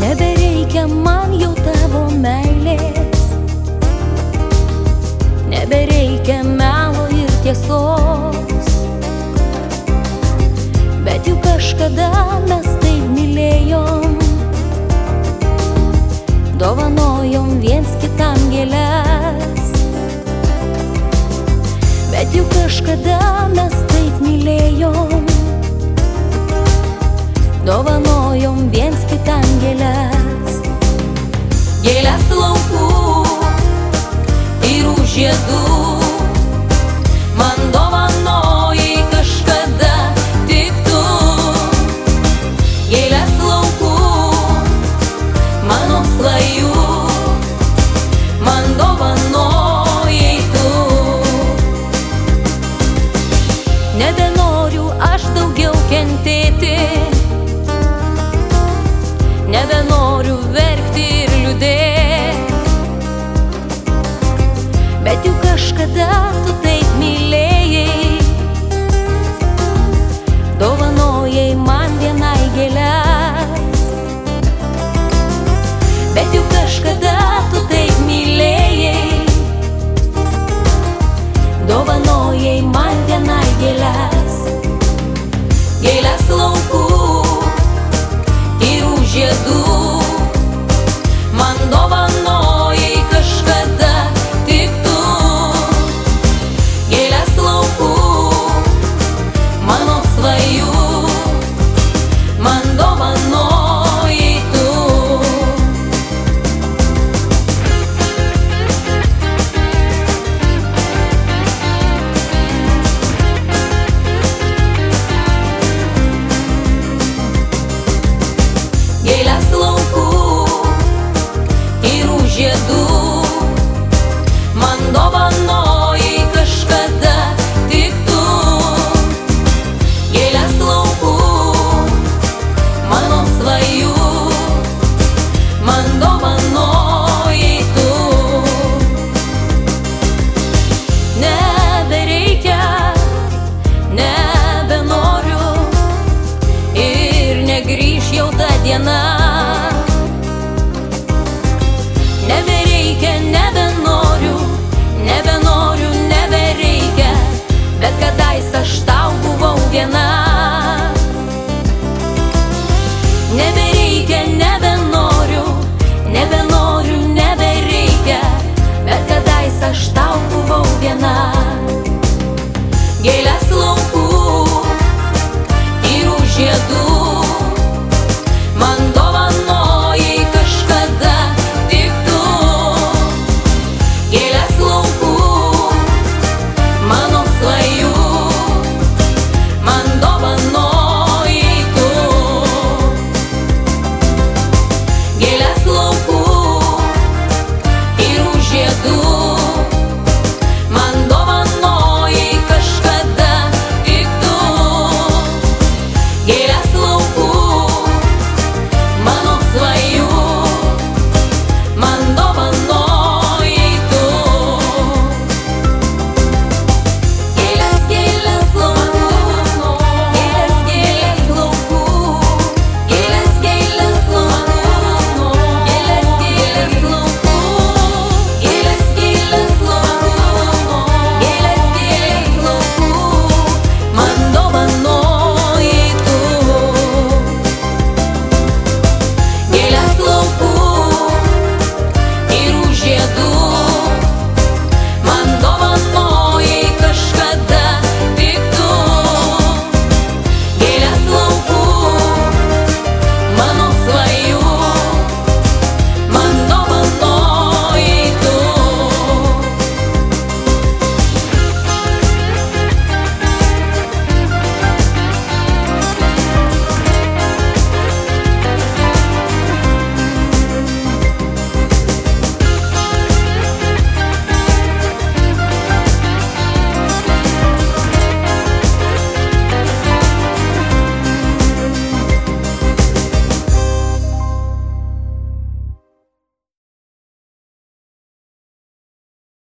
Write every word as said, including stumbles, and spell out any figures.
Nebereikia man jau tavo meilės, nebereikia melo ir tiesos, bet juk kažkada mes taip mylėjom, dovanojom viens kitam gėles. Bet juk kažkada mes taip mylėjom, dovanojom viens kitam gėles. Gėles laukų ir už žiedų man dovanojai kažkada tik tu. Gėles laukų mano svajų man dovanojai tu. Nebenoriu aš daugiau kentėti, nebenoriu verkti ir liūdėti, bet juk kažkada tu taip mylėjai, dovanojai man vienai gėles. Bet juk kažkada tu taip mylėjai, dovanojai man vienai gėles. Gėles laukų ir už žiedų man dovanojai kažkada tik tu. Gėles laukų mano svajų man dovanojai tu. Gėles laukų ir už žiedų man dovanojai kažkada tik tu. Gėles laukų mano svajų man dovanojai tu. Nebereikia, nebenoriu ir negrįš jau ta diena,